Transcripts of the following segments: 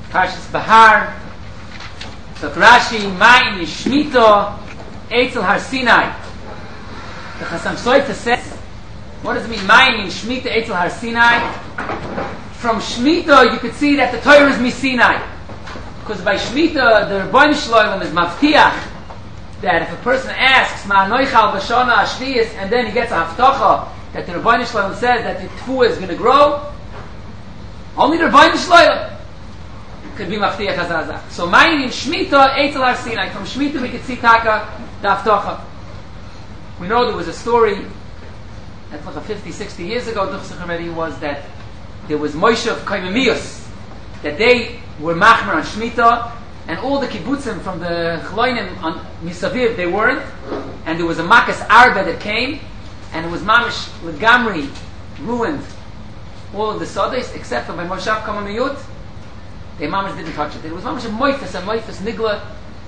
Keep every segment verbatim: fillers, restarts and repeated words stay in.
Parshas Bahar. So Rashi, Ma'in Yishmito Eitzel Har Sinai. The Chasam Soita says, what does it mean? Ma'in Yishmito Eitzel Har Sinai. From Shemitah, you could see that the Torah is Misinai. Because by Shemitah, the Rebbeinu Shloim is Mavtiach, that if a person asks, Ma'anoichal B'shana Ashviyas, and then he gets a Haftacha, that the Rebbeinu Shloim says that the Tfuah is going to grow, only the Rebbeinu Shloim could be Mavtiach Hazazah. So, Ma'in in Shemitah, Eitzel Har Sinai. From Shemitah, we could see Taka, the Haftacha. We know there was a story, that's like fifty, sixty years ago, Duchsich already, was that there was Moshe of Kaimimius, that they were machmer on Shemitah, and all the kibbutzim from the Chloinim on Misaviv, they weren't, and there was a Makas Arba that came, and it was Mamish Legamri ruined all of the Sodis, except for by Moshe of Kaimimiyut, they Mamish didn't touch it. It was Mamish a Moifas, a Moifas Nigla,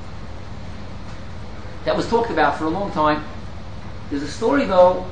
that was talked about for a long time. There's a story though,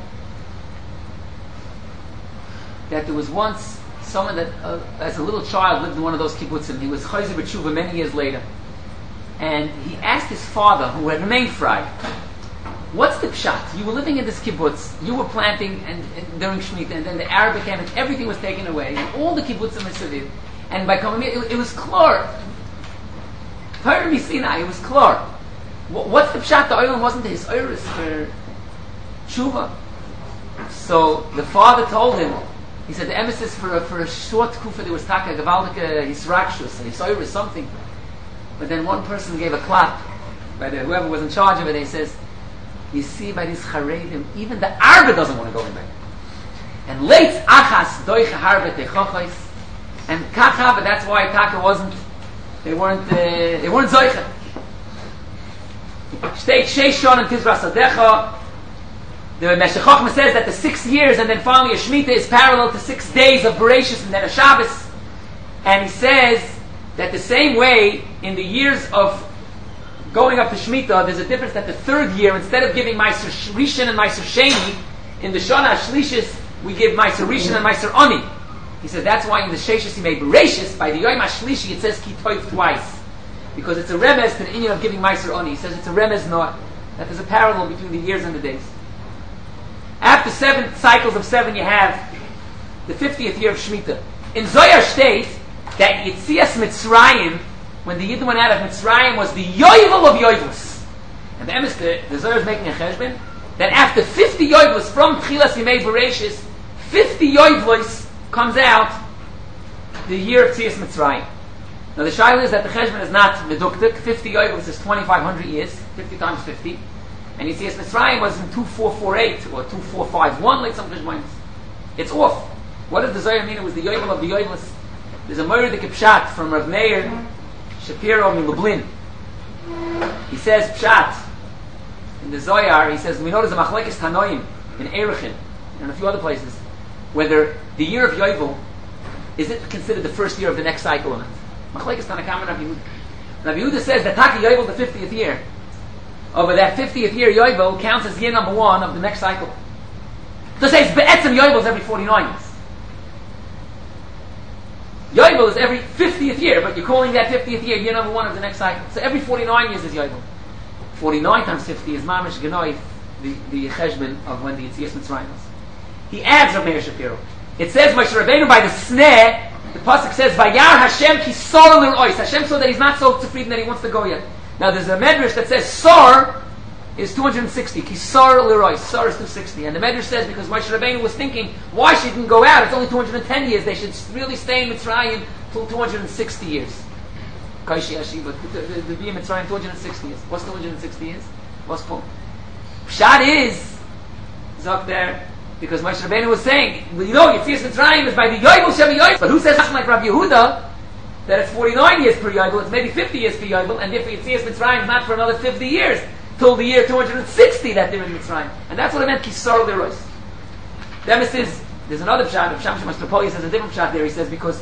that there was once someone that, uh, as a little child, lived in one of those kibbutzim. He was chayzer b'tshuva many years later, and he asked his father, who had remained fried, "What's the pshat? You were living in this kibbutz, you were planting and, and during Shemitah, and then the Arab came, and everything was taken away, and all the kibbutzim Misaviv, and by coming, it, it was klor. Torah Sinai, it was klor. What's the pshat? The oil wasn't his iris for tshuva." So the father told him. He said the emesis for a, for a short kufa there was taka gavaldika hisrakshus and hisoir something, but then one person gave a clap by the, whoever was in charge of it. He says, "You see, by these charedim, even the arba doesn't want to go in there." And late achas doicha harbe techochos and kacha, but that's why taka wasn't. They weren't. Uh, they weren't zoicha. State sheishon and tizras adecha. The Meshech Chochmah says that the six years and then finally a Shemitah is parallel to six days of Bereshis and then a Shabbos. And he says that the same way in the years of going up to Shemitah, there's a difference that the third year, instead of giving Meiser Rishon and Meiser Sheni, in the Shana Shlishis, we give Meiser Rishon and Meiser Oni. He says that's why in the Sheshis he made Bereshis, by the Yom HaShlishi it says Ki Toiv twice. Because it's a remez to the inyan of giving Meiser Oni. He says it's a remez not. That there's a parallel between the years and the days. After seven cycles of seven, you have the fiftieth year of Shemitah. In Zohar states that Yitzias Mitzrayim, when the Yidden went out of Mitzrayim, was the Yovel of Yovelus. And the emes, the, the Zohar is making a cheshbon that after fifty Yovelus from Tchilas Yimei Bereshis, fifty Yovelus comes out the year of Yitzias Mitzrayim. Now the shaila is that the cheshbon is not meduktik. fifty Yovelus is twenty-five hundred years, fifty times fifty. And you see, as Mitzrayim was in two four four eight or two four five one, like some Cheshbonis. It's off. What does the Zohar mean? It was the Yovel of the Yovelus. There's a Moira de Kipshat from Rav Meir Shapiro in Lublin. He says, Pshat, in the Zohar, he says, we know there's a Machlekes Tanoim in Erechin and a few other places, whether the year of Yovel, is it considered the first year of the next cycle or not? Machlekes Tanakam and Rav Yehuda. Rav Yehuda says that Taki Yovel, the fiftieth year, over that fiftieth year, Yovel counts as year number one of the next cycle. So it says Be'etzem Yovel is every forty-nine years. Yovel is every fiftieth year, but you're calling that fiftieth year year number one of the next cycle. So every forty-nine years is Yovel. forty-nine times fifty is Mamish Genoy, the, the cheshbon of when the Yitzias Mitzrayim was. He adds Rav Meir Shapiro. It says Moshe Rabbeinu by the snare, the pasuk says, Vayar Hashem ki sor l'rois. Hashem saw that he's not so zufrieden that he wants to go yet. Now there's a medrash that says Sar is two hundred sixty. Ki Sar Leroy. Sar is two hundred sixty. And the medrash says because Moshe Rabbeinu was thinking, why she didn't go out? It's only two hundred ten years. They should really stay in Mitzrayim till two hundred sixty years. Kaishi Ashiva. The be in Mitzrayim two hundred sixty years. What's two hundred sixty years? What's Pum? Pshat is Zok there because Moshe Rabbeinu was saying, well, you know, Yitzias Mitzrayim is by the Yovel Shevi Yovel. But who says like Rabbi Yehuda? That it's forty-nine years per Yovel, it's maybe fifty years per Yovel, and if Yitzias Mitzrayim is not for another fifty years, till the year two hundred sixty that they're in Mitzrayim. And that's what I meant, Kisar Lerois. Demis is, there's another pshat, of Sham Shemash Topoli says a different pshat there, he says because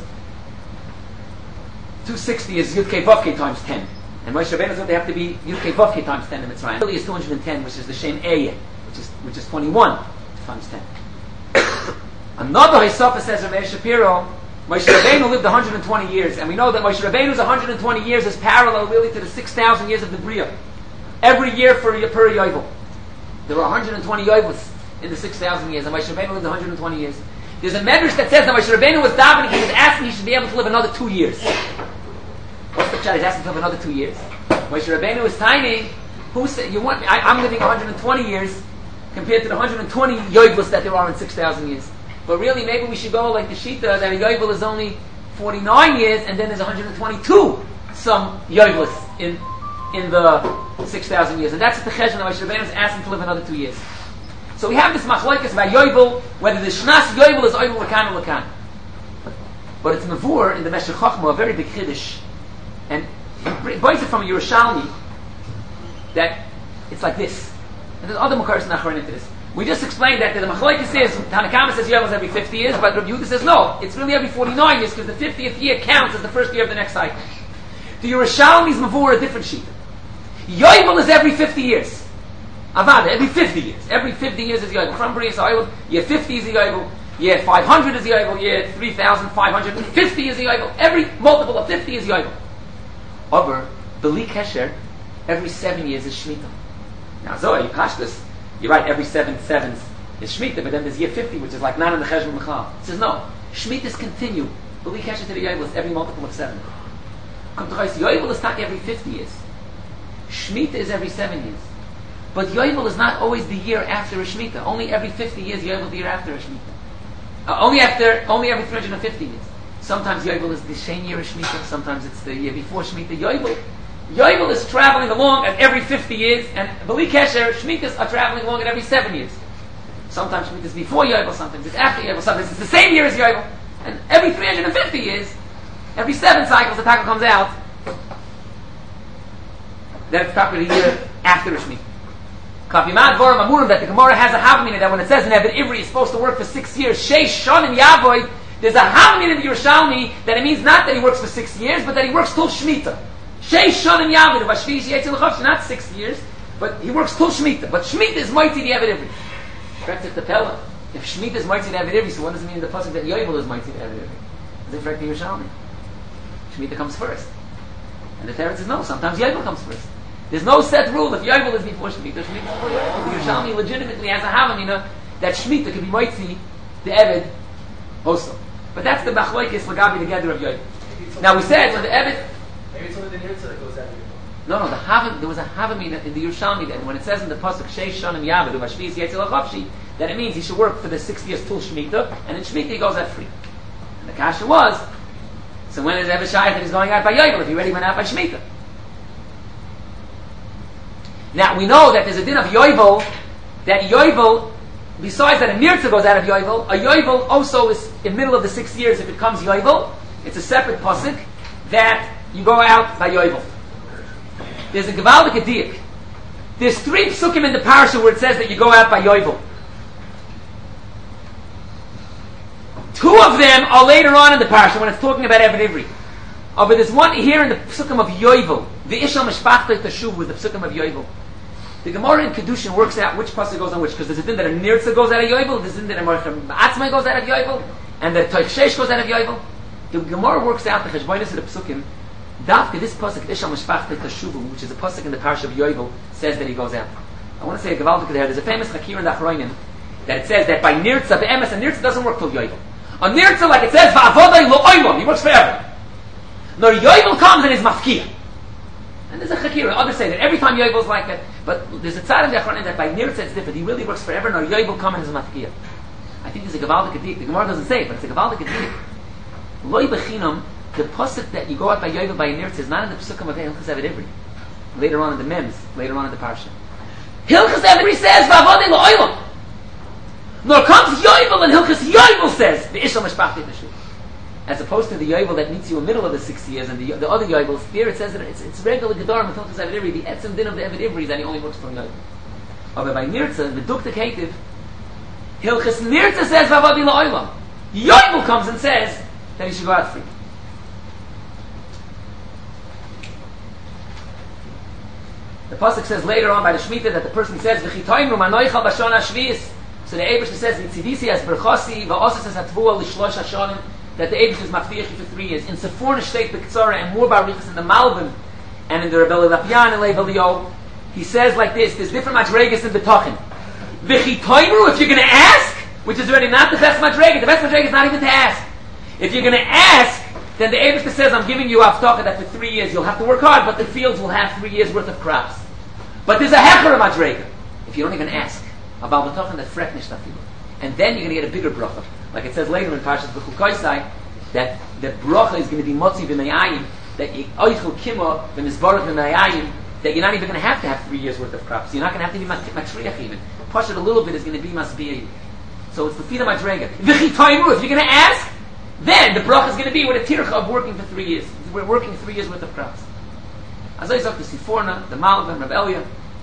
two hundred sixty is Yud Kei Vav Kei times ten. And Moshe Rabbeinu said they have to be Yud Kei Vav Kei times ten in Mitzrayim. Really is two hundred ten, which is the Shem Eyeh, which is, which is twenty-one times ten. Another Hisofa says Rav Meir Shapiro, Moshe Rabbeinu lived one hundred twenty years, and we know that Moshe Rabbeinu's one hundred twenty years is parallel really to the six thousand years of the Bria. Every year for per Yovel. There were one hundred twenty Yovels in the six thousand years, and Moshe Rabbeinu lived one hundred twenty years. There's a medrash that says that Moshe Rabbeinu was davening, he was asking he should be able to live another two years. What's the pshat? He's asking to live another two years. Moshe Rabbeinu was tiny. Who said you want? I, I'm living one hundred twenty years compared to the one hundred twenty Yovels that there are in six thousand years. But really, maybe we should go like the Shita that a Yovel is only forty-nine years, and then there's one hundred twenty-two some Yovels in in the six thousand years, and that's the cheshbon that Moshe Rabbeinu is asking to live another two years. So we have this machlokes by Yovel, whether the Shnas Yovel is Yovel Lakan or Lakan. But it's Mavur in the Meshech Chochmah, a very big chiddush, and it brings it from a Yerushalmi that it's like this. And there's other Makaris Nachron into this. We just explained that the machlokes says Tanakama says Yovel is every fifty years, but Rabbi Yehuda says no, it's really every forty-nine years because the fiftieth year counts as the first year of the next cycle. The Yerushalmi's Mavur a different sheet. Yovel is every fifty years. Avada, every fifty years. Every fifty years is Yovel. From Bria Yovel, year fifty is Yovel, year five hundred is Yovel, year three thousand five hundred fifty is Yovel. Every multiple of fifty is Yovel. Over, Beli Kesher, every seven years is Shemitah. Now, Zohar, you catch this. You're right, every seven sevens is Shemitah, but then there's year fifty, which is like nine in the Cheshbon Mechal. It says no. Shemitahs continue. Beli Kesher to the Yovel is every multiple of seven. Come to Chayis, Yovel is not every fifty years. Shemitah is every seven years. But Yovel is not always the year after a Shemitah. Only every fifty years Yovel the year after a Shemitah. Uh, only after, only every three hundred fifty years. Sometimes Yovel is the same year of Shemitah. Sometimes it's the year before Shemitah. Yovel, Yovel is traveling along at every fifty years, and Beli Kesher, Shemitahs are traveling along at every seven years. Sometimes Shemitah is before Yovel, sometimes it's after Yovel, sometimes it's the same year as Yovel. And every three hundred fifty years, every seven cycles the tackle comes out, then it's probably the year after a Shemitah. Kapimad Voram Amurim, that the Gemara has a Havamina that when it says in Eved Ivri is supposed to work for six years, Sheish Shonim Yavoid, there's a Havamina in the Yerushalmi that it means not that he works for six years, but that he works till Shemitah. Sheish Shonim Yavoid, Vashvish Yetzil Chavsh, not six years, but he works till Shemitah. But Shemitah is mighty the Eved Ivri. Correct it to Pella. If Shemitah is mighty the Eved Ivri, so what does it mean in the pasuk that Yovel is mighty the Eved Ivri? Is it correct the Yerushalmi? Shemitah comes first. And the Teretz says no, sometimes Yovel comes first. There's no set rule if Yovel is before Shemitah, Shemitah is before Yovel. The Yerushalmi legitimately has a Havamina that Shemitah can be mighty the Eved also. But that's the Machlokes Lagabi together of Yovel. Now we said when the Eved. Maybe it's only the Nirtzah that goes out. No, no. The Havam, there was a Havamina in the Yerushalmi that when it says in the pasuk Sheish Shonim Yaved Vashviz Yetzil Chavshi, that it means he should work for the six years till Shemitah, and in Shemitah he goes out free. And the kasha was, so when is Eved Shaykh that he's going out by Yovel if he already went out by Shemitah? Now we know that there's a din of Yovel, that Yovel, besides that a Nirtzah goes out of Yovel, a Yovel also is in the middle of the six years if it comes Yovel. It's a separate pasuk that you go out by Yovel. There's a Gevaldik Adiyik. There's three psukim in the parasha where it says that you go out by Yovel. Two of them are later on in the parasha when it's talking about Eved Ivri. Oh, but there's one here in the psukim of Yovel. The Ishal Mishpachtei Tashuv with the psukim of Yovel. The Gemara in Kedushin works out which pasuk goes on which, because there's a din that a Nirtzah goes out of Yovel, there's a din that a Marcham Atzmai goes out of Yovel, and the Toich Sheish goes out of Yovel. The Gemara works out the Cheshbonis of the psukim. Dafka, this pasuk, Ishal Mishpachtei Tashuv, which is a pasuk in the parasha of Yovel, says that he goes out. I want to say a Gevaldik there. There's a famous Chakir in the Achroinim that it says that by Nirtzah, be'emes, a Nirtzah doesn't work till Yovel. A Nirtzah, like it says, Va'avodai lo oilom, he works forever. No, Yovel comes and is mafkia. And there's a chakira. Others say that every time Yovel's like that, but there's a tzad in the Achronim that by Nirtzah it's different. He really works forever. No, Yovel comes and is mafkia. I think there's a Gevaldik Adik. The Gemara doesn't say it, but it's a Gevaldik Adik. Loi bechinam, the pasuk that you go out by Yovel by Nirtzah is not in the pasukim of Hilchas Eved Ivri. Later on in the Mems, later on in the Parsha. Hilchas Eved Ivri says, Va'avodei lo oilom. Nor comes Yovel and Hilchas Yovel says, the Ishal Mishpachtei Tashuv. As opposed to the Yovel that meets you in the middle of the six years, and the, the other Yovels, there it says that it's, it's regular Gedarim with Hilchas Eved Ivri. The etzem din of the Eved Ivri is that he only works from Yovel. But by Nirtzah, the Dukta Ketiv, Hilchas Nirtzah says, Va'avodei lo oilom. Yovel comes and says that he should go out free. The pasuk says later on by the Shemitah that the person says, "V'chitoimru manoichal b'shon hashvius." So the Eibush says, "Nitzivisi as berchosi va'osas as hatvua l'shlosh hashonim." that the Eibush is maftiach for three years. In Sephorna Shteit B'Ktsara and more Barichas in the Malvin and in the Rebbe Lapian and Lev Elio, he says like this, there's different madregas in B'Tochin. V'chitoimru, if you're going to ask, which is already not the best madrega, the best madrega is not even to ask. If you're going to ask, then the Eibush says, I'm giving you avtach that for three years you'll have to work hard, but the fields will have three years worth of crops. But there's a hecher of madrega. If you don't even ask about B'Tochin, that fret nishtafilu. And then you're going to get a bigger bracha. Like it says later in Parshas B'Chukoisai, that the bracha is going to be motzi b'mayayim, that you oichel kimo b'mizbarach b'mayayim, that you're not even going to have to have three years worth of crops. You're not going to have to be matriach even. Push it a little bit is going to be masbiyah. So it's the feed of madrega. V'chitoimu, if you're going to ask, then the bracha is going to be with a tircha of working for three years. We're working three years worth of crops. As I said to Siforna, the Malvin, Reb Elia,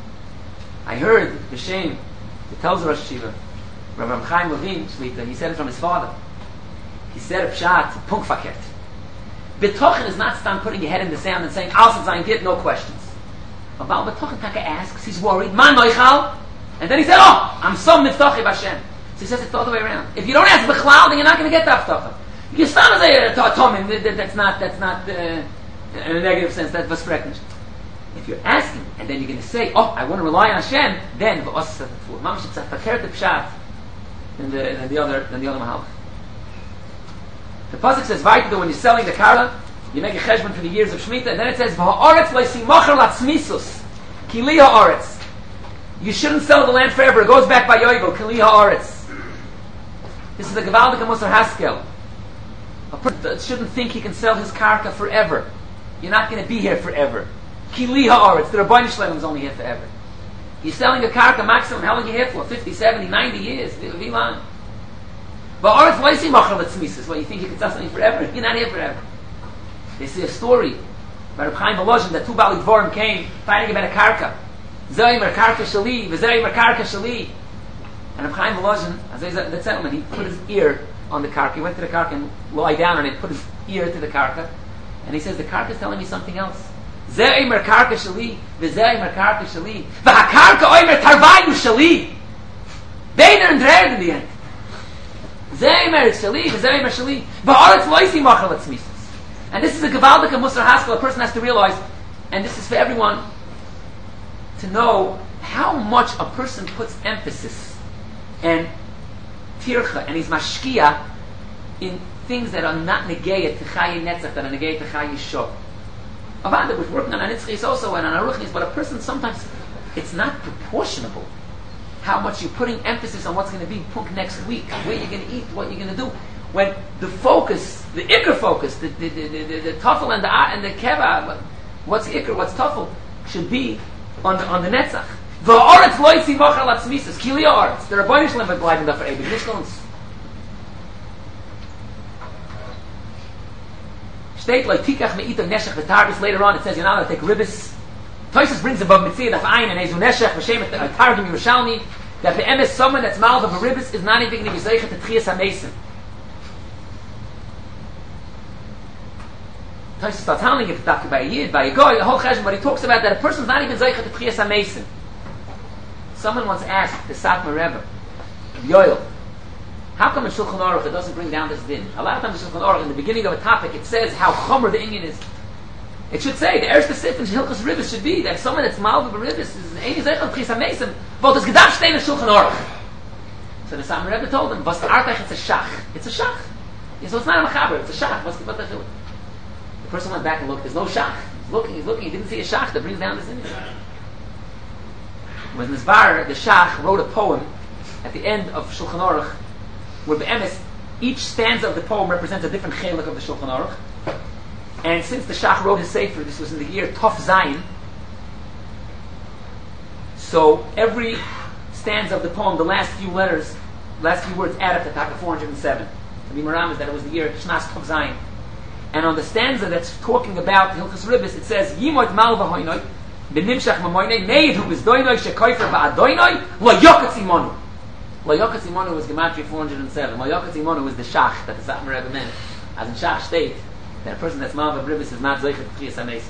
I heard the shame, the tells Rosh Hashiva, Rabbi Chaim Levin, Shlita, he said it from his father. He said a pshat, punk faket. B'Tochin is not stand putting your head in the sand and saying, Al Zayin Git, no questions. About B'Tochin, Taka asks, he's worried, Man Noichal, and then he said, oh, I'm so miftachi b'Hashem. So he says it's the other way around. If you don't ask B'Chlal, then you're not going to get the Avtacha. You stand as a Tomim, that's not, that's not, uh, in a negative sense, that's Vasfreknish. If you're asking, and then you're going to say, oh, I want to rely on Hashem, then V'os Satafur. Mamash, it's a fakert the pshat, than the, than the other, than the other Mahalach. The pasuk says, "Vayter," when you're selling the kara, you make a cheshbon for the years of Shemitah, and then it says, "V'ha'aretz lo'isimacher latzmisus, ki li ha'aretz." You shouldn't sell the land forever. It goes back by Yovel, ki li ha'aretz. This is a Gevaldik Musar Haskel. A person shouldn't think he can sell his karka forever. You're not going to be here forever. Ki li ha'aretz. The Rabbeinu Shalom is only here forever. You're selling a karka maximum, how long are you here for? fifty, seventy, ninety years. Vilan. But Aretz Loisi Machar Letzmises. Well, you think you can sell something forever? You're not here forever. They see a story by Reb Chaim Volozhin that two Bali Dvorim came fighting about a karka. Zayim Karka Shali, V'Zayim Karka Shali. And Reb Chaim Volozhin, as the gentleman, he put his ear on the karka. He went to the karka and lied down on it, put his ear to the karka, and he says, the karka is telling me something else. Zayim Karka Shali, V'Zayim Karka Shali, V'Hakarka Oymer Tarvayu Shali. Beiner and Dred in the end. Zaymer Shali, Zaymer Shali, Va'aretz Loisi Machar Letzmises. And this is a Gevaldik and Musar Haskel. A person has to realize, and this is for everyone to know how much a person puts emphasis and tircha and he's mashkia in things that are not negayah to Chayi Netzach, that are negayah to Chayi Shor. Avanda was working on Anitzchis also and on Aruchnis, but a person sometimes it's not proportionable how much you're putting emphasis on what's going to be punk next week, where you're going to eat, what you're going to do. When the focus, the ikr focus, the the the, the, the tafel and the and the keva, what's ikr, what's tafel, should be on the on the netzach. V'aretz loitzi machar latzmisas kili aretz. The Rabbeinu Shalom had bleiben dafür ewig. Nicht uns. Steht like tikach me'itav neshech v'tarbis. Later on, it says you're not allowed to take ribbis. Tosis brings above mitzvah daf ayin and ezu neshech v'shem targum Yerushalmi that the M is someone that's malv of a ribbis is not even going to be zeichet to tchias hamesim. Tosis starts handling it by a yid, by a goy, the whole cheshbon, but he talks about that a person's not even zeichet to tchias hamesim. Someone once asked the Satmar Rebbe, Yoel, how come in Shulchan Aruch it doesn't bring down this din? A lot of times in Shulchan Aruch, in the beginning of a topic, it says how chomer the Inyan is. It should say, the Erste Sif in Hilchos Ribbis should be that someone that's malv of a ribbis is Eini Zeichel Tchias HaMesim, but this Gedav Shtein in Shulchan Aruch. So the Satmar Rebbe told him, Vas Artach, it's a shach. It's a shach. Yeah, so it's not a machaber, it's a shach. What's the The person went back and looked, there's no shach. He's looking, he's looking, he didn't see a shach that brings down this Inyan. When Nizbar, the Shach, wrote a poem at the end of Shulchan Aruch, where be'emes, each stanza of the poem represents a different chelik of the Shulchan Aruch. And since the Shach wrote his Sefer, this was in the year Tov Zayin, so every stanza of the poem, the last few letters, last few words add up to Taka four hundred seven. The Mimaram is that it was the year Shnas Tov Zayin. And on the stanza that's talking about Hilchos Ribbis, it says, Yimoit Mal V'hoinoi, B'nimshach Mamoinoi, Meid Hu Bizdoinoi, Shekoifer Ba'adoinoi, Lo Yokatz Imonu. Lo Yokatz Imonu was Gematria four hundred seven. Lo Yokatz Imonu was the Shach that the Satmar Rebbe meant. As in Shach state, that a person that's Mal V'Ribbis is not Zeichet Tchias HaMesim.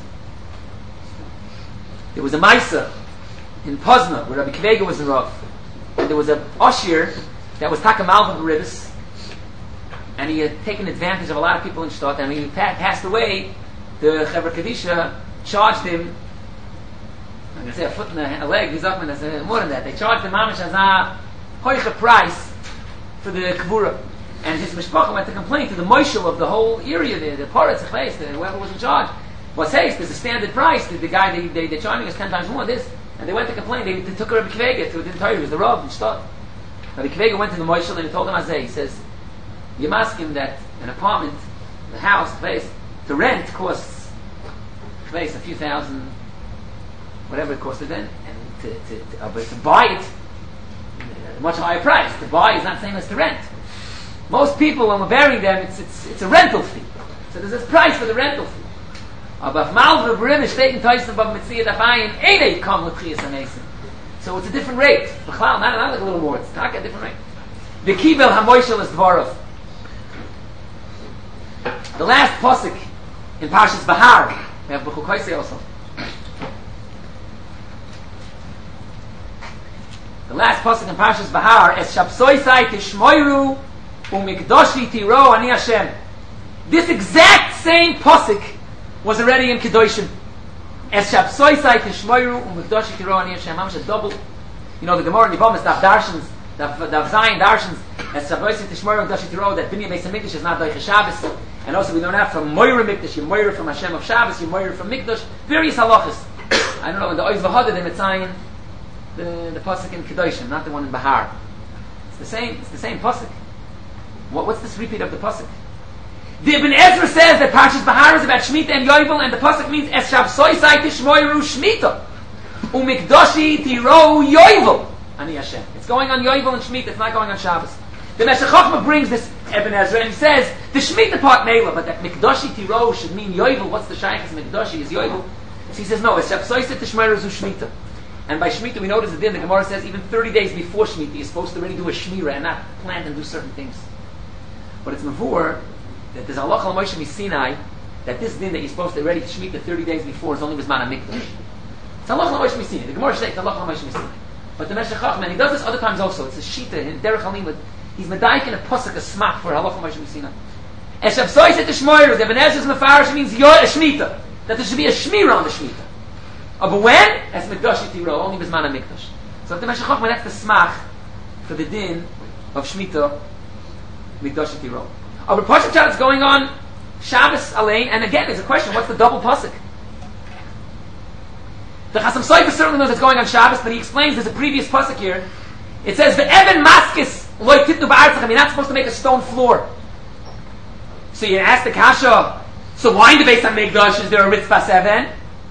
There was a Maisa in Pozna, where Rabbi Kvega was in Rav. And there was a Oshir that was Taka Mal V'Ribbis. and he had taken advantage of a lot of people in Shtad, and when he pa- passed away, the Chevra Kadisha charged him, I'm going to say a foot and a, a leg, he's up, and there's more than that. They charged him mamish as a hoiche price for the Kvura. And his mishpacha went to complain to the Moshel of the whole area, the, the Poretz, the place, the, whoever was in charge. What's haste, there's a standard price, the, the guy, they, they, they're charging us ten times more, this. And they went to complain, they, they took Rabbi Kvega to the entire, he was the Rav in Shtad. Rabbi Kvega went to the Moshel and he told him Azeh, he says, you ask him that an apartment, the house, the place, to rent costs, the place, a few thousand, whatever it costed then, and to, to, to, uh, but to buy it, a much higher price. To buy is not the same as to rent. Most people, when we're burying them, it's, it's, it's a rental fee. So there's this price for the rental fee. Aber Malva Brim steht in Tyson Bab Mitzvah Dafayin Ene come with Chiyas Amesim. So it's a different rate. Not, not like a little more. It's not a different rate. The Kivel Hamoishel is Dvarov. The last posuk in Parshas Bahar. We have B'chukoisei also. The last pasuk in Parshas Bahar is Shabsoisai Tishmoiru Umikdoshi Tiro Ani Hashem. This exact same pasuk was already in Kedoshim. Es Shabsoisai Tishmoiru Umikdoshi Tiro Ani Hashem. How much a double? You know the Gemara in Yivamis, Daf Darshans, Daf Zayin Darshans, Es Shabsoisai Tishmoiru Umikdoshi Tiro, that Binyan Beis HaMikdash is not Doiche Shabbos. And also we learn out from Moira Mikdash, you Moira from Hashem of Shabbos, you Moira from Mikdash, various halachas. I don't know, in the Oiz V'Hada, the Mitzayin, the the pasuk in Kedoshim, not the one in Bahar. It's the same. It's the same pasuk. What, what's this repeat of the pasuk? The Ibn Ezra says that Parshas Bahar is about Shemitah and Yovel, and the pasuk means Es Shabsoisai Tishmoiru Shemitah Umikdoshi Tiro Yovel Ani Hashem. It's going on Yovel and Shemitah. It's not going on Shabbos. The Meshech Chochmah brings this Ibn Ezra and he says the Shemitah part Mela, but that Mikdoshi Tiro should mean Yovel. What's the shaykhs? Mikdoshi is Yovel. So he says no. Es Shabsoisai Tishmoiru Shemitah. And by Shemitah we notice that then the Gemara says even thirty days before Shemitah you're supposed to already do a Shmira and not plant and do certain things. But it's Mavur that there's Allah Al Moshe Sinai that this din that you're supposed to already Shemitah thirty days before is only Mizman HaMikdash. It's Allah Al Moshe Sinai. The Gemara says it's Allah Al Moshe Sinai. But the Meshech Chochmah, he does this other times also. It's a Shita in Derech Halimud. He's Medaik in a Pasuk, a Smak for Allah Al Moshe Sinai. Eshav Soy said to Shmoyer, the Ibn Ezra's Mefarish means Yor a Shemitah. That there should be a Shmira on the Shemitah. Oh, but when? As Mikdash Tiro, only Bizman HaMikdash. So the Meshech Chochmah, that's the smach for the din of Shemitah, Mikdash Tiro. Oh, but Pasuk Chat is going on Shabbos Alein, and again, there's a question, what's the double Pasuk? The Chasam Sofer certainly knows it's going on Shabbos, but he explains there's a previous Pasuk here. It says, Ve'even maskis loy titnu ba'artzach, you're not supposed to make a stone floor. So you ask the Kasha, so why in the Beis HaMikdash is there a Ritzvah Even?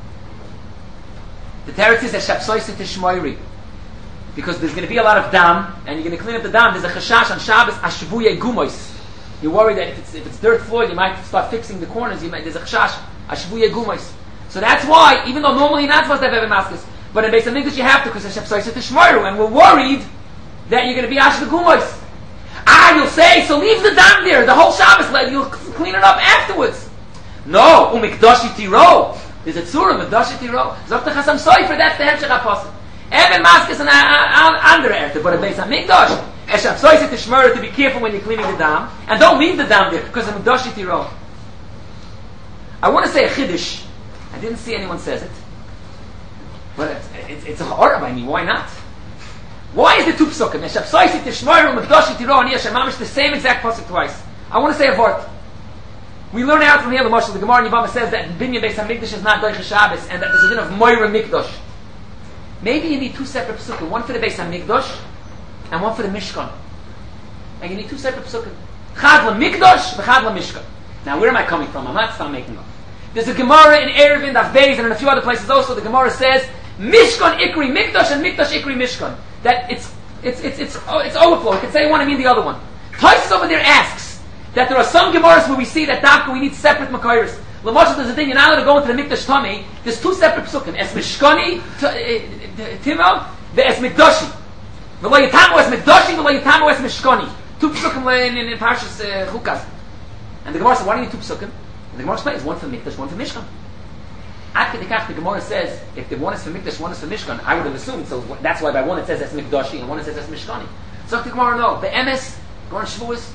The teretz is a Shabsoisei Tishmoiri, because there's going to be a lot of dam, and you're going to clean up the dam. There's a chashash on Shabbos ashvuye gumois. You're worried that if it's, if it's dirt floor, you might start fixing the corners. You might, there's a chashash ashvuye gumois. So that's why, even though normally you're not supposed to have Eben Maskas, but in Beis HaMikdash you have to, because it's Shabsoisei Tishmoiri, and we're worried that you're going to be ashvuye gumois. Ah, you'll say, so leave the dam there, the whole Shabbos, let you'll clean it up afterwards. No, umikdashi tiro. There's a tzura, Mikdashi Tiro. Zok the Chasam Sofer, that's the Hemshech HaPosuk. Even Maskas and andere Erte, but a Beis HaMikdash, Eshav Sofer to Shmur, to be careful when you're cleaning the dam, and don't leave the dam there, because of Mikdashi Tiro. I want to say a Chiddush. I didn't see anyone says it. But it's, it's, it's a horror by me, why not? Why is the two Psukim? Eshav Sofer to Shmur, Mikdashi Tiro, and Yeshem Mamish, the same exact Posuk twice. I want to say a vort. We learn out from here, the Moshe, the Gemara in Yevamah says that Binyan Beis HaMikdash is not Doiche Shabbos, and that there's a din of Moira Mikdash. Maybe you need two separate psukim, one for the Beis HaMikdash, and one for the Mishkan. And you need two separate psukim. Chad LaMikdash, v'chad LaMishkan. Now, where am I coming from? I'm not start making up. There's a Gemara in Erevin, Daf Beis, and in a few other places also, the Gemara says, Mishkan Ikri Mikdash, and Mikdash Ikri Mishkan. That it's, it's, it's, it's, oh, it's overflow. It can say one, I mean the other one. Taisus over there asks, that there are some Gemaras where we see that Dafka we need separate Makairis. L'moshel, there's a thing, you're not allowed to go into the Mikdash Tami. There's two separate Psukim. Es Mishkani, Timo, the Es Mikdashi. V'lo Yitamo Es Mikdashi, v'lo Yitamo Es Mishkani. Two Psukim in, in, in Parshas uh, Chukas. And the Gemara says, why do you need two Psukim? And the Gemara explains, one for Mikdash, one for Mishkan. After the Kach, the Gemara says, if the one is for Mikdash, one is for Mishkan, I would have assumed, so that's why by one it says Es Mikdashi, and one it says Es Mishkani. So the Gemara, no. The M S, Gemara Shavuos,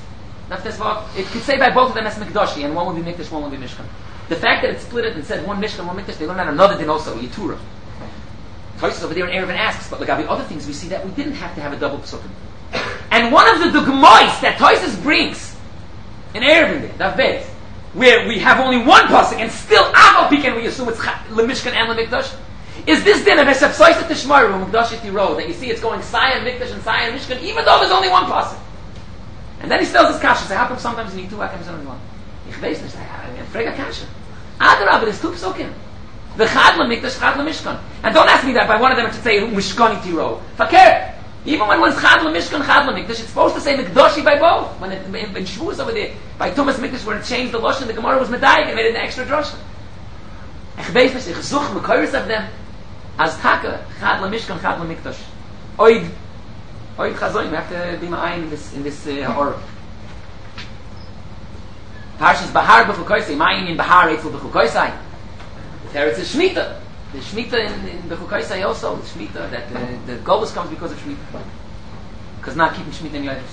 It could say by both of them as Mikdashi, and one will be Mikdash, one will be Mishkan. The fact that it split it and said one Mishkan, one Mikdash, they learn out another din also, Yitura. Tosis over there in Erevin asks, but like the other things we see that we didn't have to have a double psukim. And one of the dugmois that Tosis brings in Erevin, that bet, where we have only one pasuk and still Aval Piken we assume it's LeMishkan and LeMikdash, is this din of Esef Soisa Tishmaru, Mikdash Yitiro, that you see it's going Sayan Mikdash and Sayan Mishkan, even though there's only one pasuk. And then he tells his kasha, say, how come sometimes you need two, how come sometimes one? Ich weiß nicht, I frage kasha. Adarabah, there's two psukim. The Chad LeMikdash, Chad LeMishkan. And don't ask me that by one of them it should say Mishkan Yitiro. Fakir. Even when one's Chad LeMishkan, Chad LeMikdash, it's supposed to say Mikdashi by both. When it, in, in Shavuos over there, by Tumas Mikdash, where it changed the Lashon, the Gemara was Medayik and made it an extra drasha. Ich weiß nicht, ich such Mekoyers of them. As Taka, Chad LeMishkan, Chad LeMikdash. Oid. Oid Chazoin, we have to be ma'ayin in this, in this, uh, or. Parshas Bahar B'chukoisai, ma'ayin in Bahar Eitzel B'chukoisai. There it's a Shemitah. The Shemitah in, in B'chukoisai also, the Shemitah, that the, the Golus comes because of Shemitah. Because not keeping Shemitah in Yodesh.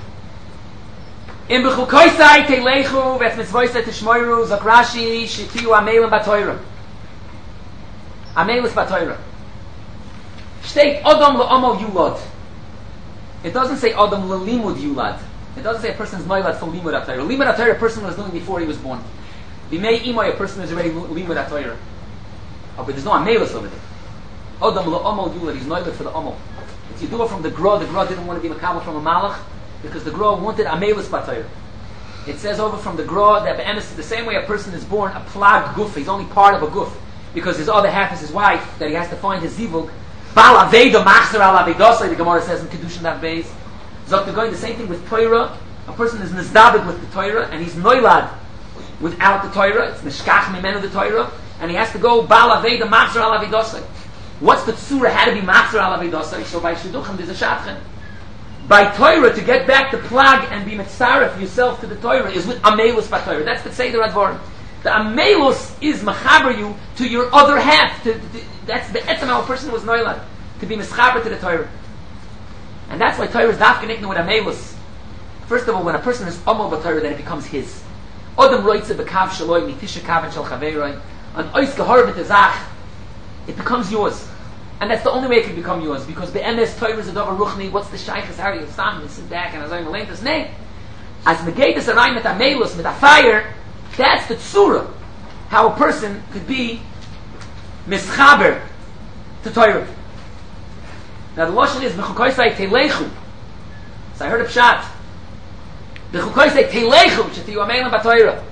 In B'chukoisai Teilechu, V'etz Mitzvoisai Tishmoiru, Zokrashi, Shetiu Amelim Batoira. Amelis Batoira. Steht Odom L'omo Yulod. It doesn't say Adam L'limud Yulad. It doesn't say a person's Noilad for Limud HaTorah. Limud HaTorah a person was doing before he was born. B'mei Imoy a person is already Limud HaTorah. Oh, but there's no Amelus over there. Adam L'omo Yulad, he's Noilad for the Omo. It's Yidua from the Gra. The Gra didn't want to be Makabel from a Malach because the Gra wanted Amelus B'Torah. It says over from the Gra that Be'emes, the same way a person is born, a plagued guf, he's only part of a guf. Because his other half is his wife, that he has to find his zivug. Bal Aveda Machzer Al Avedosai, the Gemara says in Kedushin that base. Zok the going the same thing with Torah. A person is nizdabed with the Torah, and he's noilad without the Torah. It's nishkach mimenu the Torah, and he has to go Bal Aveda Machzer Al Avedosai. What's the tzura? How to be Machzer Al Avedosai? So by Shidduchim there's a shatchen. By Torah to get back the plag and be mitzaref yourself to the Torah is with Amelus B'Torah. That's the Seder Advarim. The Amelus is machaber you to your other half. To, to, that's the etzem how a person was noilad, to be mischaber to the Torah. And that's why Torah is dafkeniknu with Amelus. First of all, when a person is Amal B'Torah, then it becomes his. Odom roitze b'kav shaloi mitisha kaven shel chaveiroi. An ois gehor v'tezach. It becomes yours. And that's the only way it can become yours. Because be'emes Torah is a davar ruchni. What's the shaychus? How are you? Sam, you sit back and azayim l'eintas name. As megeitis arayim mit Amelus, mit a fire, that's the tzura, how a person could be mischaber to Torah. Now the lashon is b'chukoisai teilechu. So I heard a pshat. B'chukoisai teilechu shetiyu amelim b'Torah.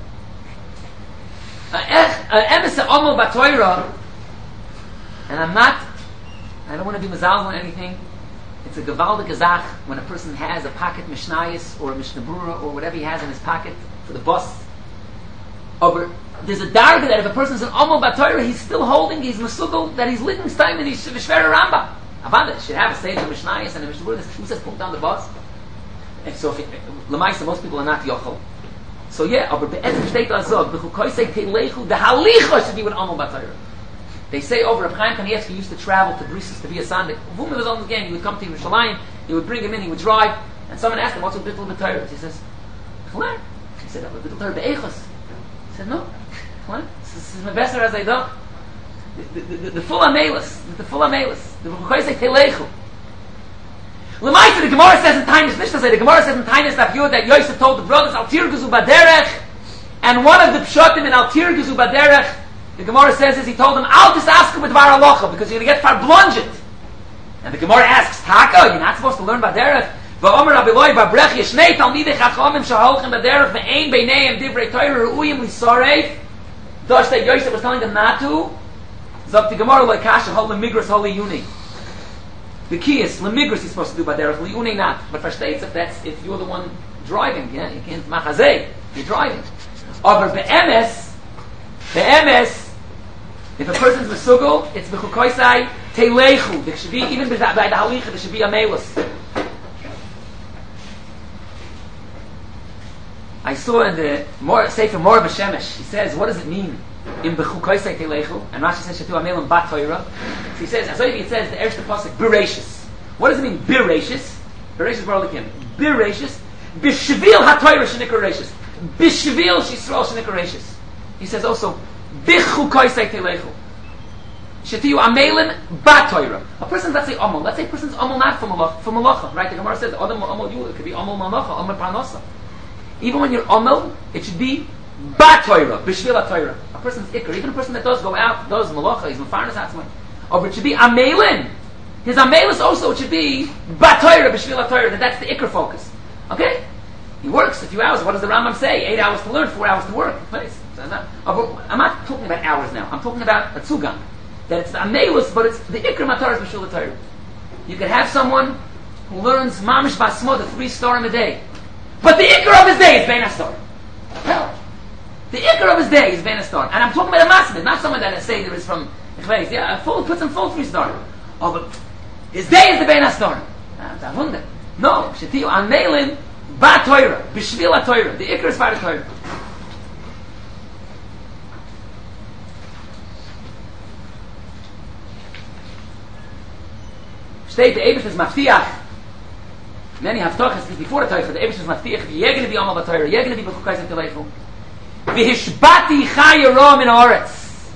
Emes ha'omel b'Torah, and I'm not, I don't want to be mazal on anything. It's a gevaldik azach when a person has a pocket mishnayis or a mishnah brura or whatever he has in his pocket for the bus. Over, there's a darga that if a person is an Omal B'Torah, he's still holding, he's Mesugel, that he's living time in his Shver Ramba. Avada should have a stage of Mishnayos and a Mishnah. Who says put down the bus? And so, Lamaisa, most people are not Yochel. So yeah, aber be'etzem shteit azog, b'chukoisei teilechu, the halicha should be with Omal B'Torah. They say over Reb Chaim Kanievsky used to travel to Brisis to be a Sandik. Whom was on the game, he would come to Yerushalayim, he would bring him in, he would drive, and someone asked him, what's with Bittul B'Torah? He says, Chler. He said, Bittul B'Torah be'echos. He said, no. What? This is my best as I don't. The, the, the, the full Amelus. The full Amelus. The B'chukoisei Teilechu. L'maisa, the Gemara says in Tainis, Mishnah say, the Gemara says in Tainis that you that Yosef told the brothers, Al Tirguzu Baderech, and one of the Pshotim in Al Tirguzu Baderech, the Gemara says is he told them, Al Tisasku with Var Alocha, because you're going to get farblunged. And the Gemara asks, Taka, you're not supposed to learn Baderech? V'omer Abiloi Babrech Yeshnei Talmidei Chachomim Shaholchem Baderech Ve'ein Beineim Divrei Torah Ru'uyim Lisorei. Dosh that Yosef was telling them not to. Zok the Gemara like Kasha Hol Lemigros Holi Yuni. The key is Lemigros he's supposed to do Baderech Liuni not. But for states if that's if you're the one driving, yeah, you can't Machazei. You're driving. Over Be'emes, Be'emes. If a person's Mesugel, it's B'chukoisai Teilechu. There should be even by the Halicha there should be a Melus. I saw in the more Sefer Mor B'Shemesh, he says, what does it mean in B'chukoisei Teilechu? And Rashi says, Shetu Amelim Bat Torah. So he says, as it says, the Ershta Pasuk, Bereshis. What does it mean, Bereshis? Bereshis Barolikim. Bereshis. Bishvil ha-Torah shenikra reishis. Bishvil Yisrael shenikra reishis. He says also, Bichu koisei telechu. Shetiyu amelin ba-Torah. A person, let's say Amal. Let's say a person's Amal not for Malacha. For Malacha, right? The Gemara says, Adam Amal Yul, it could be Amal Malacha, Amal Parnasa. Even when you're Amal, it should be ba-Torah, Bishvil ha-Torah. A person's Iker, even a person that does go out, does Malacha, he's Mefarnas Atzmai. Or it should be Amelin. His Amelis also, it should be ba-Torah, Bishvil ha-Torah, that that's the Iker focus. Okay? He works a few hours. What does the Rambam say? Eight hours to learn, four hours to work. Please. I'm not talking about hours now. I'm talking about a tzugan. That it's the amelus, but it's the ikr mataras b'shul Torah. You could have someone who learns mamish basmo, the three star in a day, but the ikr of his day is bein astar. Hell, the ikr of his day is bein astar. And I'm talking about a masmid, not someone that I say there is from Echleis. Yeah, a full puts him full three star. Oh, but his day is the bein astar. Ah, wonder. No, shetiyu amelin ba Torah b'shvil Torah. The ikr is by the Torah. State the Eibush is maftiach. Many have talked before the Torah. The Eibush is maftiach. You're going to be amal b'Torah. You're going to be b'chukais and telefu. V'hishbati chayiro min haaretz.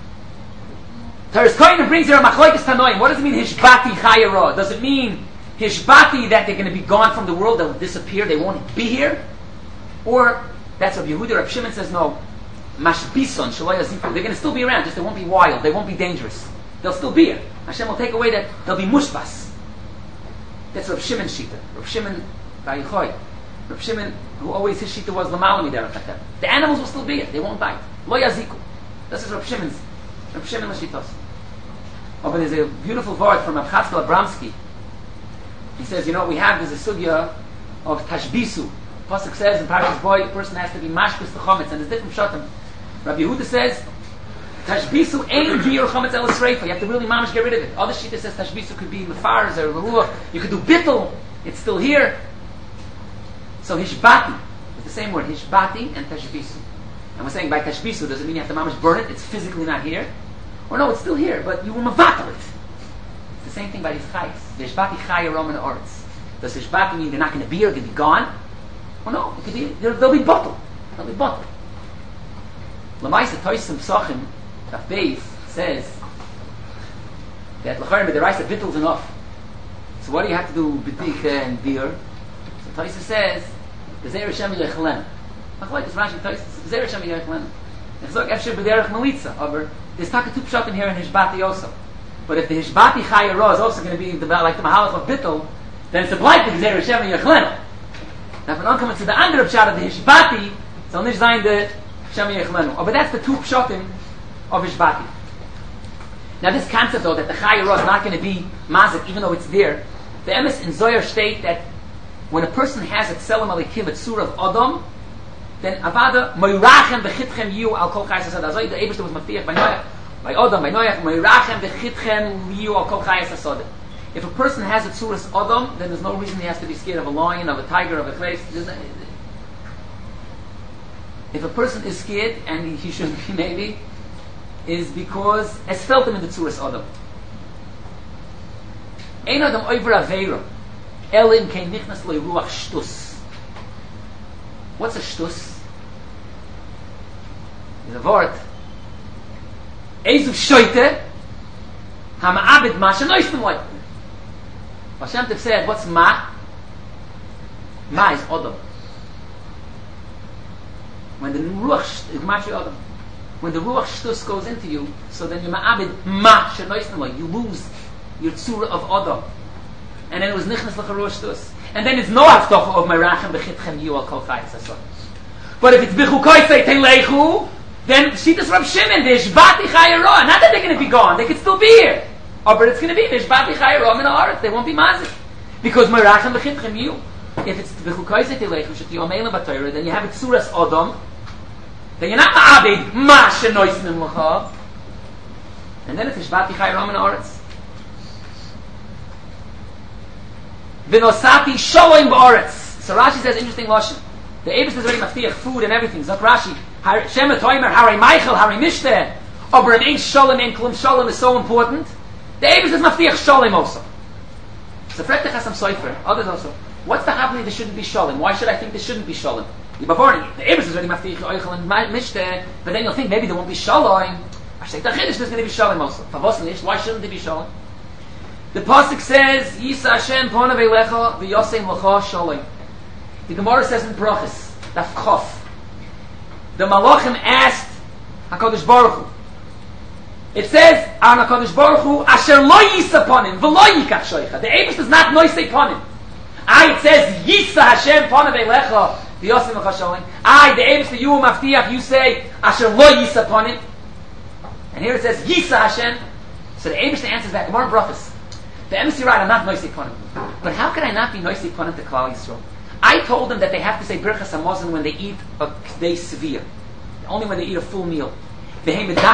Teres Kohen brings here a machlokes tanoim. What does it mean hishbati chayiro? Does it mean hishbati that they're going to be gone from the world? They'll disappear. They won't be here. Or that's what Yehuda Reb Shimon says. No, mashbison shaloi yazifu. They're going to still be around. Just they won't be wild. They won't be dangerous. They'll still be here. Hashem will take away that they'll be mushbas. That's Rav Shimon's shita. Rav Shimon Bayichoy. Rav Shimon, who always his shita was Lamalami derech hatem. The animals will still be here. They won't bite. Lo yaziku. This is Rav Shimon's. Rav Shimon Lashitos. Oh, but there's a beautiful word from Rav Chatzkel Abramsky. He says, you know, we have there's a sugya of tashbisu. Pasuk says in Parashas Boy, a person has to be mashbis the chometz, and there's different shatim. Rabbi Yehuda says, Tashbisu ain't your chametz el sreifa. You have to really mamish get rid of it. Other shita says tashbisu could be mefars or ruach. You could do bittul. It's still here. So hishbati is the same word, hishbati and tashbisu. And we're saying by tashbisu doesn't mean you have to mamish burn it. It's physically not here. Or no, it's still here, but you will mavatal it. It's the same thing by these chayes. Hishbati chay roman orts. Does hishbati mean they're not going to be here? They're going to be gone? Well, no, it could be. They'll be bottled. They'll be bottled. Lamaisa toisim psachim. Daf Beis says that l'charim b'deraisa bittul enough. So what do you have to do b'ticha and beer? So Taisa says the Zeir Hashem yechlem. Machlokes Rashi Taisa Zeir Hashem yechlem. Nechzok efshir b'derech melitza. Aber there's taka two pshatim here in Hishbati also. But if the Hishbati chayiro is also going to be the, like the mahalach of bittul, then it's applied to the Zeir Hashem yechlem. Now if an coming to the under pshat of the Hishbati, it's only zayin the Hashem yechlem. Oh, but that's the two pshatim of Hishbati. Now this concept though that the Chayirah is not going to be mazik even though it's there, the emes in Zohar state that when a person has a tselem alikiv, a tzura of Adam, then avada moirachem bechitchem yu al kol chayes asad. Azoi the Eibush was maftiach by Noach, by Adam, by Noach, moirachem bechitchem yu al kol chayes asad. If a person has a tzuras Adam, then there's no reason he has to be scared of a lion, of a tiger, of a chayes. If a person is scared, and he shouldn't be maybe, is because es felt him in the tzuras Adam. Ein Adam over aveira, elim kein nichnas lo ruach shtus. What's a shtus? Is a word. Ezu shoyte hama'abed ma shenoistem like. Hashem Tev said, what's ma? Ma is Adam. When the ruach is machi Adam. When the ruach shtus goes into you, so then you ma'abed ma shenoistem, you lose your tzura of Adam. And then it was nichnas l'charuach shtus. And then it's no haftocha of merachem bechitchem yu al kol chayes asod. But if it's bichukoisei telechu, then shitas Rav Shimon, the ishbati chayero, not that they're going to be gone, they could still be here. Oh, but it's going to be the ishbati chayero in the earth, they won't be mazik. Because merachem bechitchem yu. If it's bichukoisei telechu, shati omeila b'torah, then you have it tzuras Adam, then you're not ma'abed ma shenoisnim l'cha. And then it's ishbati chayero in the earth. V'nosati shalom ba'aretz. So Rashi says interesting lashon. The Eibush is already maftiach food and everything. Zok Rashi, Shema Toimer, Harei Michael, Harei Mishteh. Aber an ein shalom, ein klum shalom is so important. The Eibush is maftiach shalom also. So Frektach has some soifer, others also. What's the happening? There shouldn't be shalom. Why should I think there shouldn't be shalom? Before the Eibus is already maftiach oichel and mishteh, but then you'll think maybe there won't be shalom. I say the chiddush there's going to be shalom also. Why shouldn't there be shalom? The pasuk says, Yisa Hashem ponav elecha v'yosem l'cha shalom. The Gemara says in Brachos, Daf Chof, the Malachim asked HaKadosh Baruch Hu. It says, on HaKadosh Baruch Hu, Asher lo yisa ponim, v'lo yikach shoicha. The Eibush does not noisei ponim. I, it says, Yisa Hashem ponav elecha v'yosem l'cha shalom. I, the Eibush, the you maftiach, you say, Asher lo yisa ponim. And here it says, Yisa Hashem. So the Eibush answers back, Gemara Brachos. The embassy right, I'm not noisei ponim. But how could I not be noisei ponim to Klal Yisrael? I told them that they have to say Birchas Hamazon when they eat a K'dei Seviyah. Only when they eat a full meal. Even they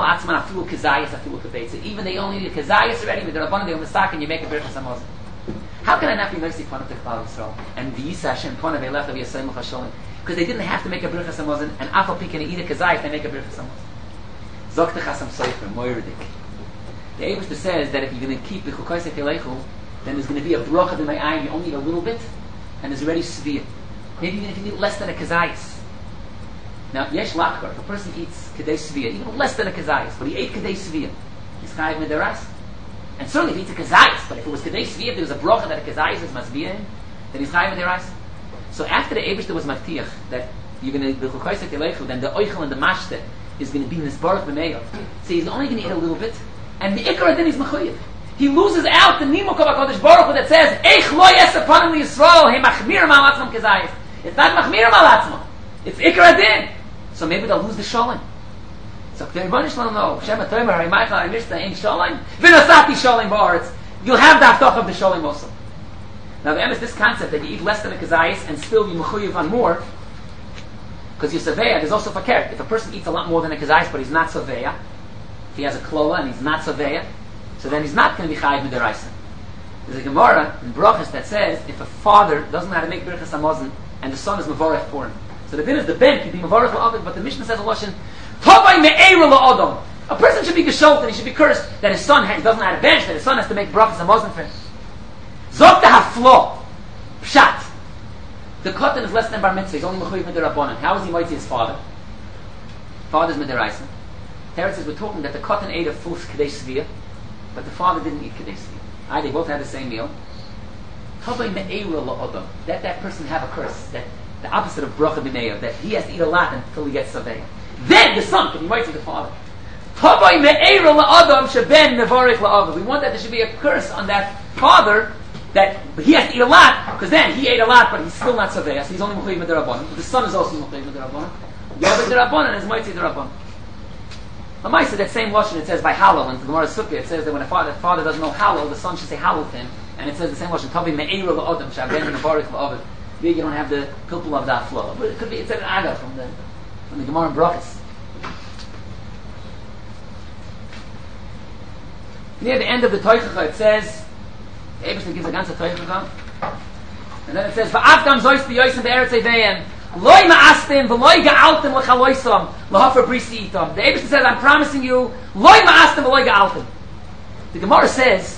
only need a Kazayas already, but they're abundant, they're Masak, and you make a Birchas Hamazon. How can I not be noisei ponim to Klal Yisrael? And the Yisa Hashem ponim ve'elecha v'yasem l'cha shalom. Because they didn't have to make a Birchas Hamazon, and Afal Pi can eat a Kazayas, they make a Birchas Hamazon. Zok techasam soifer, moiridik. The Eibush says that if you're going to keep the Chukoisei Kelechu, then there's going to be a bracha in my eye, you only eat a little bit, and there's already severe. Maybe even if you eat less than a kazayas. Now, yesh lachbar, if a person eats kadei severe, even less than a kazayas, but he ate kadei severe, he's chayiv midaras. And certainly if he eats a kazayas, but if it was kadei severe, if there was a bracha that a kazayas is masbiyah in, then he's chayiv midaras. So after the Eibush there was maftiach that you're going to the chukoisei kelechu, then the oichel and the mashte is going to be nisbarach b'meyav. So he's only going to eat a little bit, and the ikar then is mechuyev. He loses out the nimuk of HaKadosh Baruch Hu that says, Eich lo yeseh panim liyisrael, he machmir mal atzmam kezayis. It's not machmir mal atzmam. It's ikar adin. So maybe they'll lose the shalom. So if the Rebbeinu Shalom know, Shem HaTomer, HaRimaichal, HaMishta, Ein Shalom, V'nasati Shalom Ba'aretz, you'll have the haftach of the shalom also. Now the end is this concept that you eat less than a kezayis and still be mechuyev on more, because you're saveya, there's also fakir. If a person eats a lot more than a kezayis, but he's not saveya, if he has a klola and he's not saveya, so then he's not going to be chayiv midaraisa. There's a Gemara in Brachos that says if a father doesn't know how to make Birchas Hamazon and the son is mevorech for him, so the din is the ben can be mevorech la'avid, but the Mishnah says a lashon tavai me'era la'adam. A person should be gesholt and he should be cursed that his son has, doesn't know how to bench, that his son has to make Birchas Hamazon for him. Zok haflo pshat. The katan is less than bar mitzvah. He's only mechuyev midarabanan. How is he mighty his father? Father's midaraisa. Teretz says we're talking that the katan ate a full kedei sviyah, but the father didn't eat kedei sviyah. I, they both had the same meal. That that person have a curse, that the opposite of bracha b'meyav, that he has to eat a lot until he gets saveh. Then the son can be mighty the father. We want that there should be a curse on that father, that he has to eat a lot, because then he ate a lot, but he's still not saveh. So he's only mechuyev midarabanan. The son is also mechuyev midarabanan. Yav midarabanan is mighty midarabanan. Lamaisa, that same lashon, it says by halal, and the Gemara Sukkah, it says that when a father, father doesn't know halal, the son should say halal to him, and it says the same lashon, tavi me'era la'odam, shaben me'varich la'ovid. There you don't have the pilpul of that flow. But it could be, it's an aga from the, from the Gemara in Brachos. Near the end of the Toichacha, it says, the Eibishter gives a ganze Toichacha, and then it says, va'avdam zois b'yoysim be'eretz eveim, Loi ma'astim v'loi ga'altim l'chaloisam l'hofer brisi itam. The Eibishter says, I'm promising you, Loi ma'astim v'loi ga'altim. The Gemara says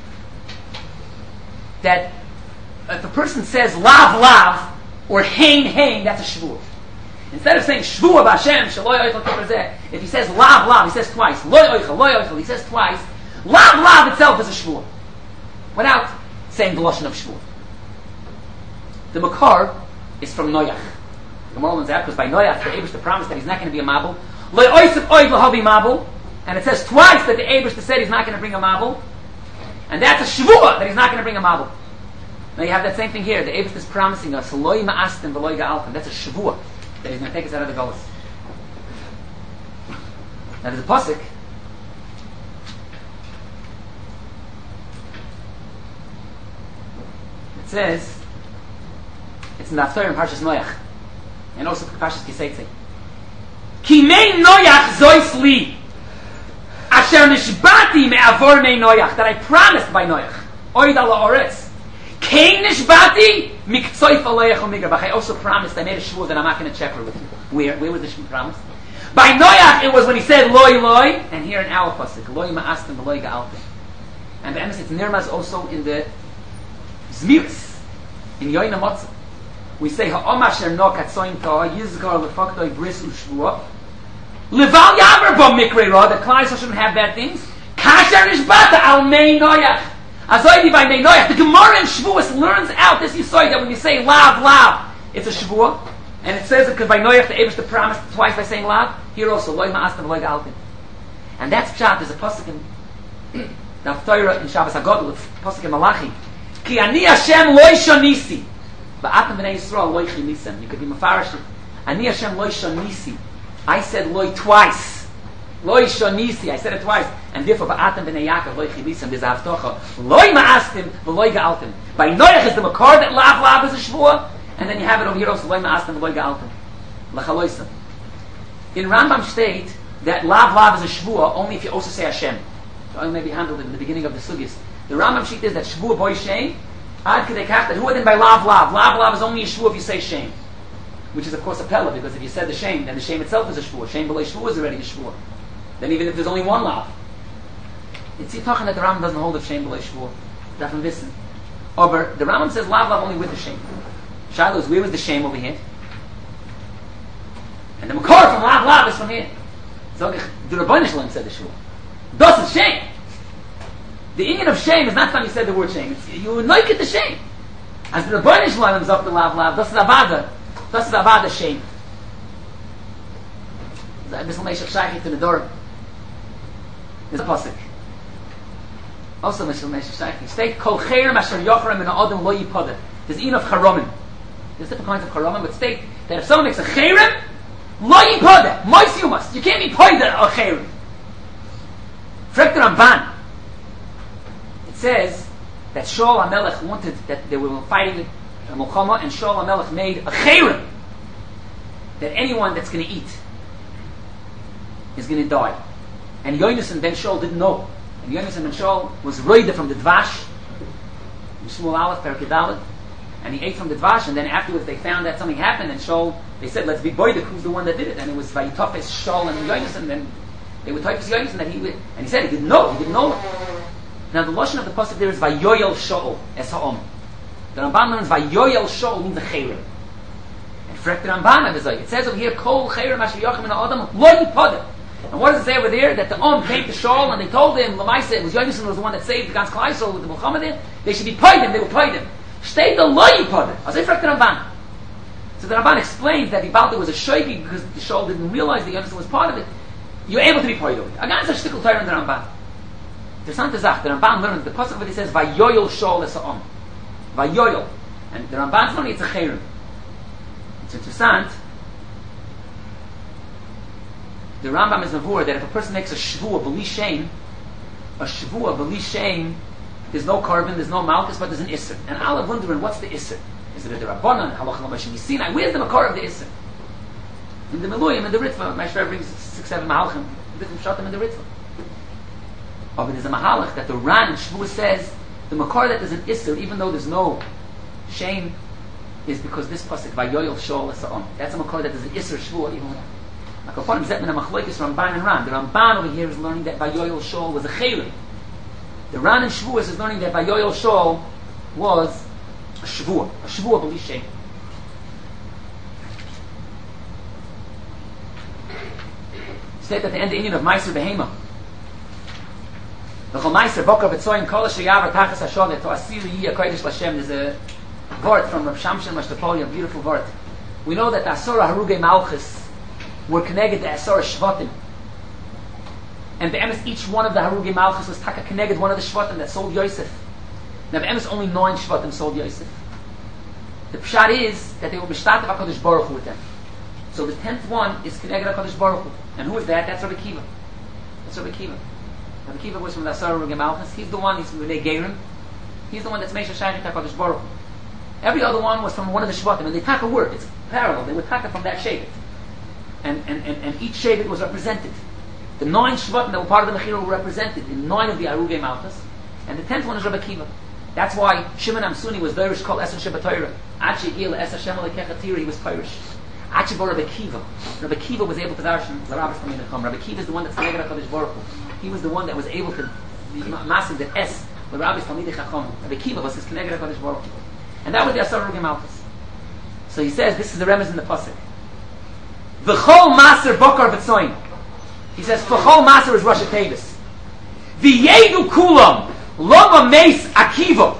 that if a person says lav lav or hein hein, that's a shvuah. Instead of saying shvuah b'Hashem shaloi oichel kippur, if he says lav lav, he says twice. Loi oichel, loi oichel, he says twice. Lav lav itself is a shvuah, without saying the lashon of shvuah. The makar is from Noach. The moral one's out because by Noach the Eibishter promised that he's not going to be a mabul. Loi oisef oid l'havi mabul, and it says twice that the Eibishter said he's not going to bring a mabul, and that's a shvuah that he's not going to bring a mabul. Now you have that same thing here. The Eibishter is promising us loi ma'astim v'loi ga'altim. That's a shvuah that he's going to take us out of the galus. Now there's a pasuk. It says, it's in the Haftarah in Parshas Noach, and also Parshas Kiseitze. Ki mei Noach zois li, asher nishbati me'avor mei Noach, that I promised by Noach, oid ala oretz, kei nishbati mikzoif aleich u'migrabach. I also promised, I made a shvuah that I'm not going to check her with you. Where? Where was the shvuah promised? By Noach, it was when he said loi loi, and here in our pasuk, loi ma'astim v'loi ga'altim. And the emphasis, it's nirmaz also in the Zmiris. in Yoina Motzah. We say, Ha'om asher no katsoin toa, yizgar lefaktoi bris u'shvua. Leval yaver bo mikre ra, that Klal Yisrael shouldn't have bad things. Kasher ishbata al mei noyach. Azoidi by mei noyach. The Gemara in Shavuos learns out this yisoid that when you say lav, lav, it's a Shavuah. And it says it because by noyach the Eibush promised twice by saying lav. Here also, loy ma'astam loy ga'altin. And that's pshat. There's a pasuk in the Haftarah in Shabbos HaGodel, pasuk in Malachi. Ki ani Hashem loy shonisi. Ba'atam b'nei Yisrael loy chinisem. You could be mafarish. Ani Hashem loy shonisi. I said loy twice. Loy shonisi. I said it twice. And therefore, ba'atam b'nei Yaakov loy chinisem. There's a haftocha. Loy ma'astim v'loy ga'altim. By noyach is the makar that lav lav is a shvuah. And then you have it over here also, loy ma'astim v'loy ga'altim. L'chaloisem. In Rambam state that lav lav is a shvuah only if you also say Hashem. So maybe handled it in the beginning of the sugis. The Rambam sheet is that shvuah boy shem. Ad kedei kach that who are then by lav lav. Lav lav is only a shvuah if you say shem. Which is of course a pella, because if you said the shem, then the shem itself is a shvuah. Shem below shvuah is already a shvuah. Then even if there's only one lav. It's talking that the Rambam doesn't hold of shem below shvuah. Doesn't listen. Over the Rambam says lav lav only with the shem. Shiloh is where was the shem over here? And the makar from lav lav is from here. So the Rabbeinu Shalom said the shvuah. Das is shame. The inyan of shame is not time you said the word shame. It's, you like it the shame. As the Rabbeinu Shalom is up the lav lav. Das is avada. Das is avada shame. This will make a shaykhit to the door. There's a pasuk. Also, Mishal Meshach Shaykhit. State kol chayrim asher yochram min ha'adam lo yipada. There's in of charomim. There's different kinds of charomim, but state that if someone makes a chayrim, lo yipada. Mois you must. You can't be poida a chayrim. Frek the Ramban. It says that Shaul HaMelech wanted, that they were fighting a Mulchama, and Shaul HaMelech made a chayrim that anyone that's going to eat is going to die. And Yonasan ben Shaul didn't know. And Yonasan ben Shaul was roida from the Dvash, in Shmuel Aleph, Perkei Dalet, and he ate from the Dvash, and then afterwards they found that something happened, and Shaul, they said, let's be boydek, who's the one that did it? And it was Vayitofes Shaul and Yonasan, and then they would type his Yonasan, that he would, and he said he didn't know, he didn't know it. Now the lashon of the pasuk there is Vayoyel Shaul, es ha'om. The Ramban learns Vayoyel Shaul means a chayrim. And frek the Ramban of it says over here, Kol chayrim asher yochim min ha'adam lo yipada. And what does it say over there? That the Om came to Shaul and they told him, Lamaisa, it was Yonasan was the one that saved the Gans Klal Yisrael with the Muhammad there. They should be paid him, they will pay them. Stay the lo yipada. I say frek the Ramban. So the Ramban explains that the Balta was a shoigi because the Shaul didn't realize that Yonasan was part of it. You're able to be paid over. Again, such shtickle Torah in the Ramban. Interessante Sache. The Ramban learns the pasuk where he says Vayoyel Shaul es ha'om. Vayoyel. And the Ramban's only it's a chayrim. It's interessant. The Rambam is mavur that if a person makes a shvuah b'li shame, a shvuah b'li shame, there's no carbon, there's no malchus, but there's an isser. And I'll have wondering, what's the isser? Is it the Rabbanan? Halach l'mashim Sinai? Where's the makar of the isser? In the Meluyim, in the Ritva, Mashver brings six, seven mahalchim, different shatim in the Ritva. Oh, but there's a mahalach that the Ran in Shvuah says the makar that there's an isser, even though there's no shame, is because this pasuk Vayoyel Shaul es ha'om. That's a makar that there's an isser Shvuah even. Like upon Zetman and Machlokes Ramban and Ran. The Ramban over here is learning that Vayoyel Shaul was a chayrim. The Ran in Shvuah is learning that Vayoyel Shaul was a Shvuah, a Shvuah b'li shame. State at the end the Indian of Meiser Behema. The Meiser Boker B'Tzoyin Kol Sheyavar Tachas Hashonet to Asiri Yiyah Kodesh Lashem. There's a word from Rav Shamshin Mashtapoli, a beautiful word. We know that the Asura Harugei Malchus were connected to Asura Shvatim. And Be'emes, each one of the Harugei Malchus was taka connected one of the Shvatim that sold Yosef. Now Be'emes, only nine Shvatim sold Yosef. The Pshat is that they were B'shtat of HaKadosh Baruch Hu with them. So the tenth one is connected to HaKadosh Baruch Hu. And who is that? That's Rabbi Kiva. That's Rabbi Kiva. Rabbi Kiva was from the Asura Harugei Malchus. He's the one, he's from B'nai Gerim. He's the one that's Meisha Shaykh HaKadosh Baruch Hu. Every other one was from one of the Shvatim. And they taka work. It's parallel. They would taka from that Shevet. And, and, and, and each Shevet was represented. The nine Shvatim that were part of the Mechira were represented in nine of the Arugei Malchus. And the tenth one is Rabbi Kiva. That's why Shimon Amsuni was Derish called Eser Shabbatayra. Achi Il Eser Shem Alekechatiri, he was Pirish. Achi Bar Rabbi Kiva. Rabbi Kiva was able to darshan Zarabish from Yinacham. Rabbi Kiva is the one that's Neged HaKadosh Baruch Hu. He was the one that was able to massive the S. Zarabish from Yinacham. Rabbi Kiva was his Neged HaKadosh Baruch Hu. And that was the Asar Rugei Malchus. So he says, this is the remez in the pasuk. V'chol maser bokar v'tzoyin. He says, v'chol maser is Rosh Tevis. V'yedu kulam loma meis akiva.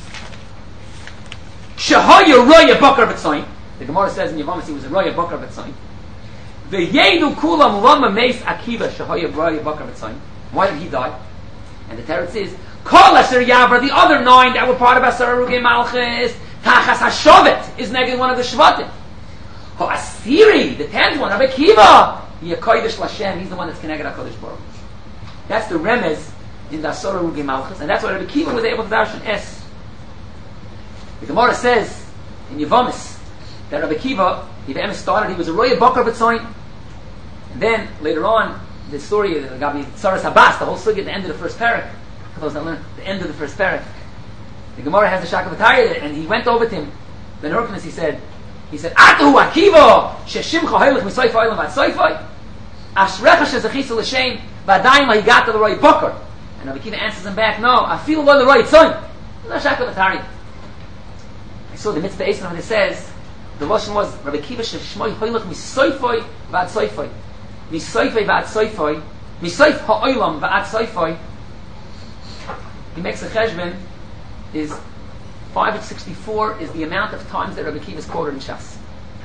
Shehoya roya bokar v'tzoyin. The Gemara says in Yevamos he was a roya bokar v'tzoyin. V'yedu kulam loma meis akiva. Shehoya roya bokar v'tzoyin. Why did he die? And the Teretz says, Kol Asher Yavra, the other nine that were part of Asar Rugei Malchus, Tachas HaShovet, is negative one of the Shvatim. Ho Asiri, the tenth one, Rabbi Akiva, Yekoidesh Lashem, he's the one that's connected HaKadosh Baruch. That's the remez in the Asar Rugei Malchus, and that's why Rabbi Akiva was able to darshan Es. The Gemara says in Yevamos that Rabbi Akiva, he the started, he was a Roya Bokar B'tzoyin, and then later on, the story of Gabi Tzaras Habas, the whole story at the end of the first parak. For those that learn the end of the first parak, the Gemara has the Shakavatari, and he went over to him. Ben Hurkanis, he said, he said, Atu Akiva sheshimcha hoylech misayfa olam v'atzayfai ashrecha shezachisa l'shem v'adayim ha'igata l'roi bokar. And Rabbi Akiva answers him back, no, I feel lo l'roi tzoyin. No Shakavatari. I saw the mitzvah Eisner when it says the lashon was Rabbi Akiva sheshmoi hoylech misayfa v'atzayfai. Misayfei v'at soifoi, misayf ha'olam v'at soifoi. He makes a cheshbon, is five hundred sixty-four is the amount of times that Rabbi Akiva is quoted in Shas.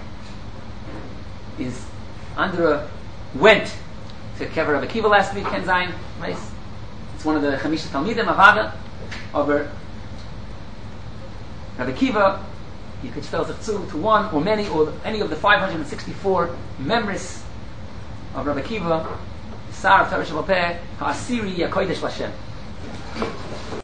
Is under a went to Kever Rabbi Akiva last week, Ken Zayin, right? It's one of the Chamisha Talmidim Avada over Rabbi Akiva. You could spell Zechzu to one or many or any of the five hundred sixty-four members of Rabbi Akiva, Sar of Torah Shabbat Peh, Ha'asiri Yakoidesh Lashem.